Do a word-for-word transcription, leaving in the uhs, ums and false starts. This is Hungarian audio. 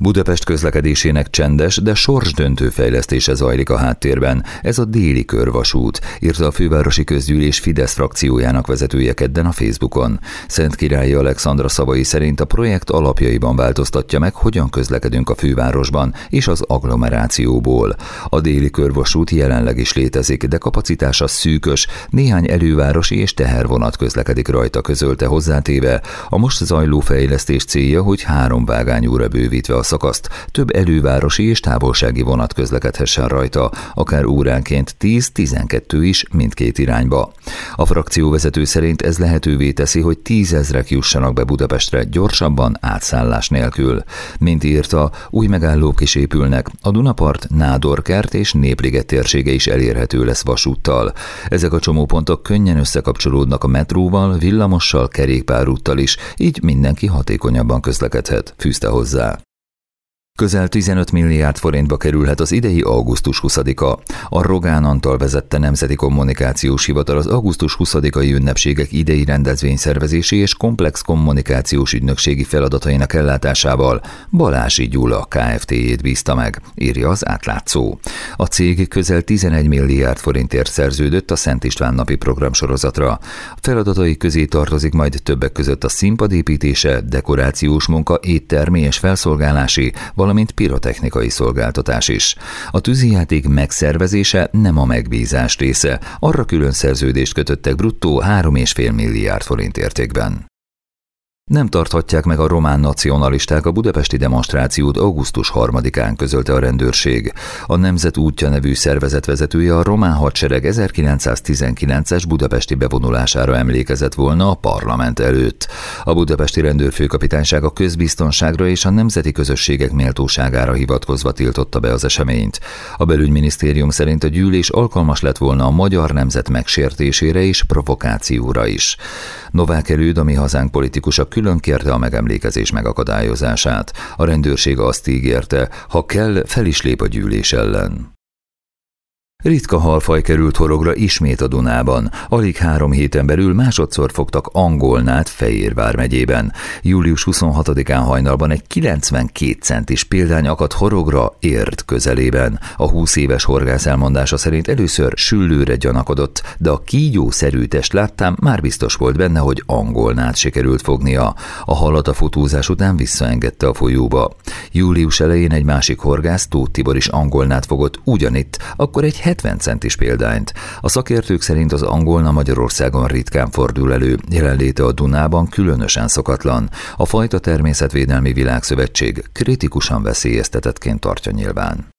Budapest közlekedésének csendes, de sorsdöntő fejlesztése zajlik a háttérben. Ez a déli körvasút, írta a fővárosi közgyűlés Fidesz frakciójának vezetője kedden a Facebookon. Szentkirályi Alexandra szavai szerint a projekt alapjaiban változtatja meg, hogyan közlekedünk a fővárosban és az agglomerációból. A déli körvasút jelenleg is létezik, de kapacitása szűkös, néhány elővárosi és tehervonat közlekedik rajta, közölte, hozzátéve. A most zajló fejlesztés célja, hogy három vágányúra bővítve a szakaszt, több elővárosi és távolsági vonat közlekedhessen rajta, akár óránként tíz-tizenkettő is mindkét irányba. A frakcióvezető szerint ez lehetővé teszi, hogy tízezrek jussanak be Budapestre gyorsabban, átszállás nélkül. Mint írta, új megállók is épülnek, a Dunapart, Nádorkert és Népliget térsége is elérhető lesz vasúttal. Ezek a csomópontok könnyen összekapcsolódnak a metróval, villamossal, kerékpárúttal is, így mindenki hatékonyabban közlekedhet, fűzte hozzá. Közel tizenöt milliárd forintba kerülhet az idei augusztus huszadika. A Rogán Antal vezette Nemzeti Kommunikációs Hivatal az augusztus huszadikai ünnepségek idei rendezvényszervezési és komplex kommunikációs ügynökségi feladatainak ellátásával Balási Gyula Kft-jét bízta meg, írja az Átlátszó. A cég közel tizenegy milliárd forintért szerződött a Szent István napi programsorozatra. A feladatai közé tartozik majd többek között a színpadépítése, dekorációs munka, éttermi és felszolgálási, valamint pirotechnikai szolgáltatás is. A tűzijáték megszervezése nem a megbízás része, arra külön szerződést kötöttek bruttó három egész öt milliárd forint értékben. Nem tarthatják meg a román nacionalisták a budapesti demonstrációt augusztus harmadikán, közölte a rendőrség. A Nemzet útja nevű szervezet vezetője a román hadsereg ezerkilencszáztizenkilences budapesti bevonulására emlékezett volna a parlament előtt. A budapesti rendőrfőkapitányság a közbiztonságra és a nemzeti közösségek méltóságára hivatkozva tiltotta be az eseményt. A belügyminisztérium szerint a gyűlés alkalmas lett volna a magyar nemzet megsértésére és provokációra is. Novák Előd, a Mi Hazánk politikusa, külön kérte a megemlékezés megakadályozását. A rendőrség azt ígérte, ha kell, fel is lép a gyűlés ellen. Ritka halfaj került horogra ismét a Dunában. Alig három héten belül másodszor fogtak angolnát Fejérvár megyében. július huszonhatodikán hajnalban egy kilencvenkét centis példány akadt horogra Érd közelében. A húsz éves horgász elmondása szerint először süllőre gyanakodott, de a kígyószerű test láttán már biztos volt benne, hogy angolnát sikerült fognia. A halat a fotózás után visszaengedte a folyóba. Július elején egy másik horgász, Tóth Tibor is angolnát fogott ugyanitt, akkor egy hetven centis példányt. A szakértők szerint az angolna Magyarországon ritkán fordul elő, jelenléte a Dunában különösen szokatlan. A Fajta Természetvédelmi Világszövetség kritikusan veszélyeztetettként tartja nyilván.